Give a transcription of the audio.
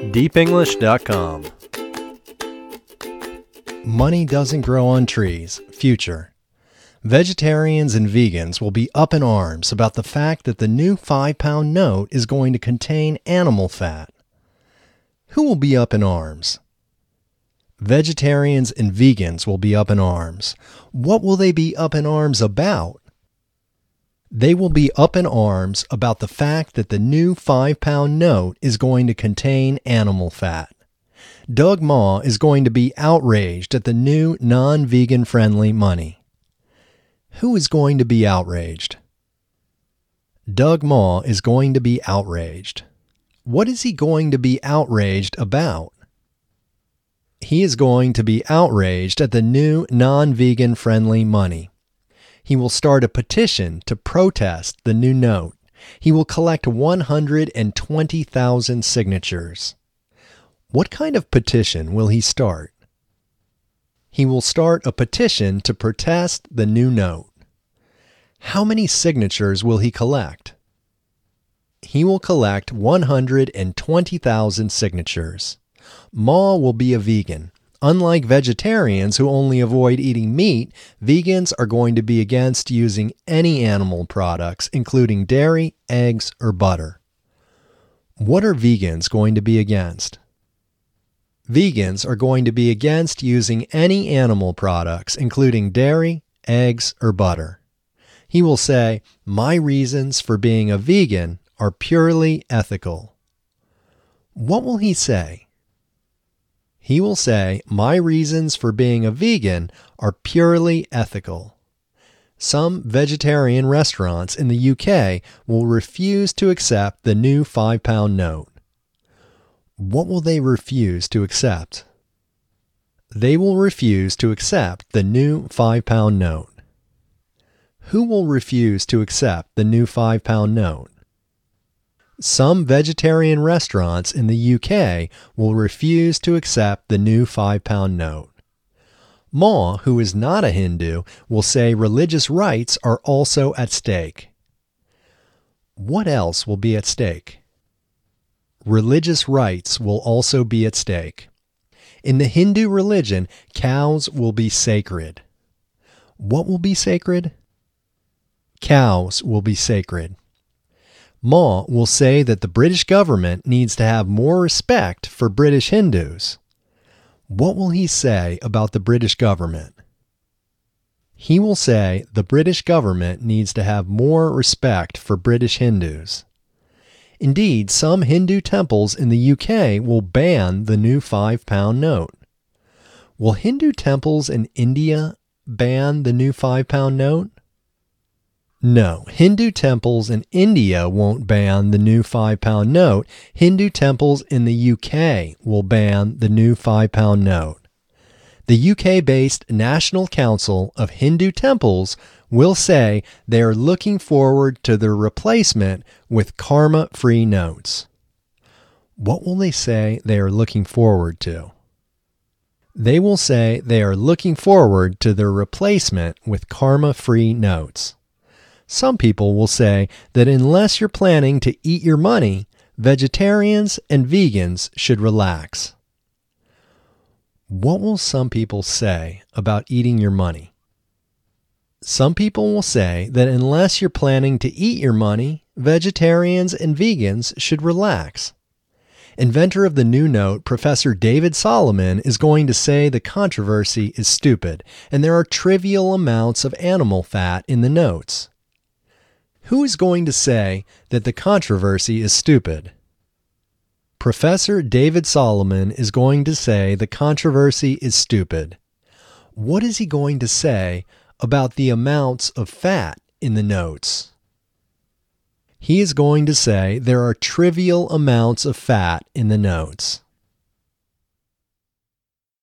deepenglish.com. Money doesn't grow on trees. Future. Vegetarians and vegans will be up in arms about the fact that the new 5-pound note is going to contain animal fat. Who will be up in arms? Vegetarians and vegans will be up in arms. What will they be up in arms about? They will be up in arms about the fact that the new 5-pound note is going to contain animal fat. Doug Maw is going to be outraged at the new non-vegan friendly money. Who is going to be outraged? Doug Maw is going to be outraged. What is he going to be outraged about? He is going to be outraged at the new non-vegan friendly money. He will start a petition to protest the new note. He will collect 120,000 signatures. What kind of petition will he start? He will start a petition to protest the new note. How many signatures will he collect? He will collect 120,000 signatures. Maw will be a vegan. Unlike vegetarians who only avoid eating meat, vegans are going to be against using any animal products, including dairy, eggs, or butter. What are vegans going to be against? Vegans are going to be against using any animal products, including dairy, eggs, or butter. He will say, "My reasons for being a vegan are purely ethical." What will he say? He will say, "My reasons for being a vegan are purely ethical." Some vegetarian restaurants in the UK will refuse to accept the new 5-pound note. What will they refuse to accept? They will refuse to accept the new 5-pound note. Who will refuse to accept the new 5-pound note? Some vegetarian restaurants in the UK will refuse to accept the new 5-pound note. Maw, who is not a Hindu, will say religious rights are also at stake. What else will be at stake? Religious rights will also be at stake. In the Hindu religion, cows will be sacred. What will be sacred? Cows will be sacred. Maw will say that the British government needs to have more respect for British Hindus. What will he say about the British government? He will say the British government needs to have more respect for British Hindus. Indeed, some Hindu temples in the UK will ban the new 5-pound note. Will Hindu temples in India ban the new 5-pound note? No, Hindu temples in India won't ban the new 5-pound note. Hindu temples in the UK will ban the new 5-pound note. The UK-based National Council of Hindu Temples will say they are looking forward to their replacement with karma-free notes. What will they say they are looking forward to? They will say they are looking forward to their replacement with karma-free notes. Some people will say that unless you're planning to eat your money, vegetarians and vegans should relax. What will some people say about eating your money? Some people will say that unless you're planning to eat your money, vegetarians and vegans should relax. Inventor of the new note, Professor David Solomon, is going to say the controversy is stupid and there are trivial amounts of animal fat in the notes. Who is going to say that the controversy is stupid? Professor David Solomon is going to say the controversy is stupid. What is he going to say about the amounts of fat in the notes? He is going to say there are trivial amounts of fat in the notes.